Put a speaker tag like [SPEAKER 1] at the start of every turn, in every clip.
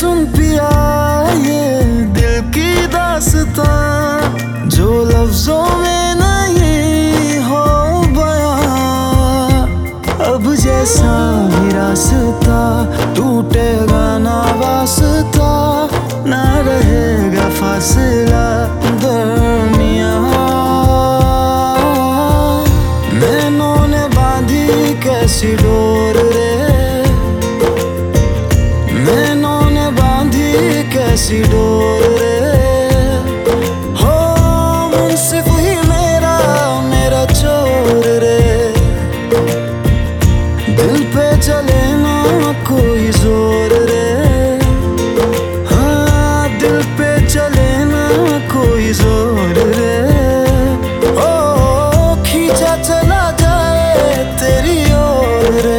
[SPEAKER 1] सुन पिया ये दिल की दास्तां, जो लफ्जों में नहीं हो बयां। अब जैसा भी रास्ता टूटेगा ना वास्ता, ना रहेगा फासला दरमियां। नैनों ने बांधी कैसी डोर रे, नैनों ने बांधी कैसी डोर रे। हो मुंसिफ ही मेरा मेरा चोर रे, दिल पे चले ना कोई जोर रे। हाँ दिल पे चले ना कोई जोर रे। ओ खींचा चला जाए तेरी ओर रे।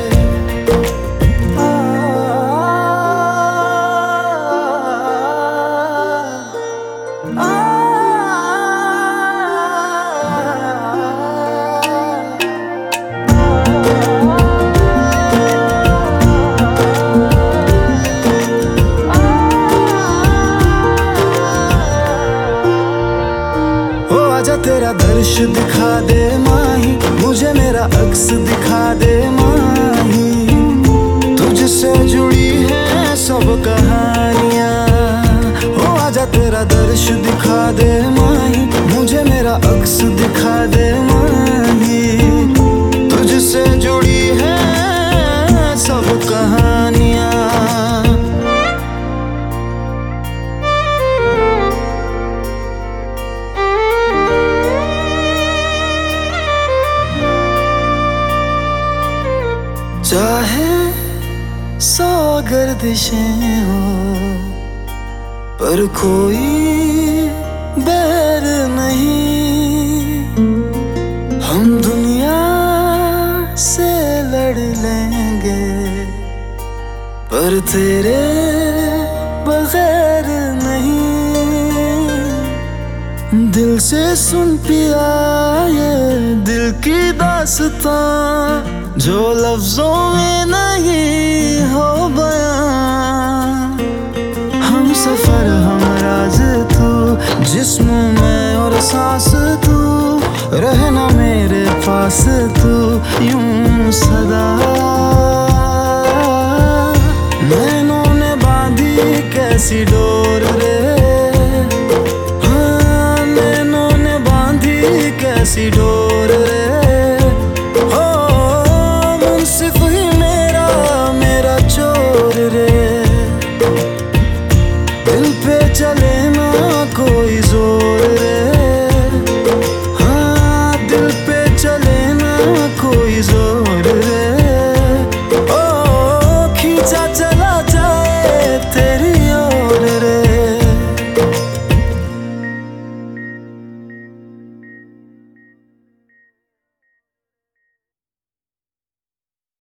[SPEAKER 1] आजा तेरा दर्श दिखा दे माही, मुझे मेरा अक्स दिखा दे माही। तुझसे जुड़ी है सब कहानियां। हो आजा तेरा दर्श दिखा दे माही, मुझे मेरा अक्स दिखा दे माही। तुझसे जुड़ी है सब कहानियां। चाहे सौ गर्दिशें हो पर कोई बैर नहीं। हम दुनिया से लड़ लेंगे पर तेरे बगैर नहीं। दिल से सुन पिया ये दिल की दास्तां, जो लफ्जों में नहीं हो बयां। हम सफर हम राज तू, जिस्म में और सांस तू, रहना मेरे पास तू यूं सदा। नैनों ने बांधी कैसी डोर रे, हाँ नैनों ने बांधी कैसी डोर रे। सिर्फ ही मेरा मेरा चोर रे, दिल पे चले ना कोई जोर रे। हाँ दिल पे चले ना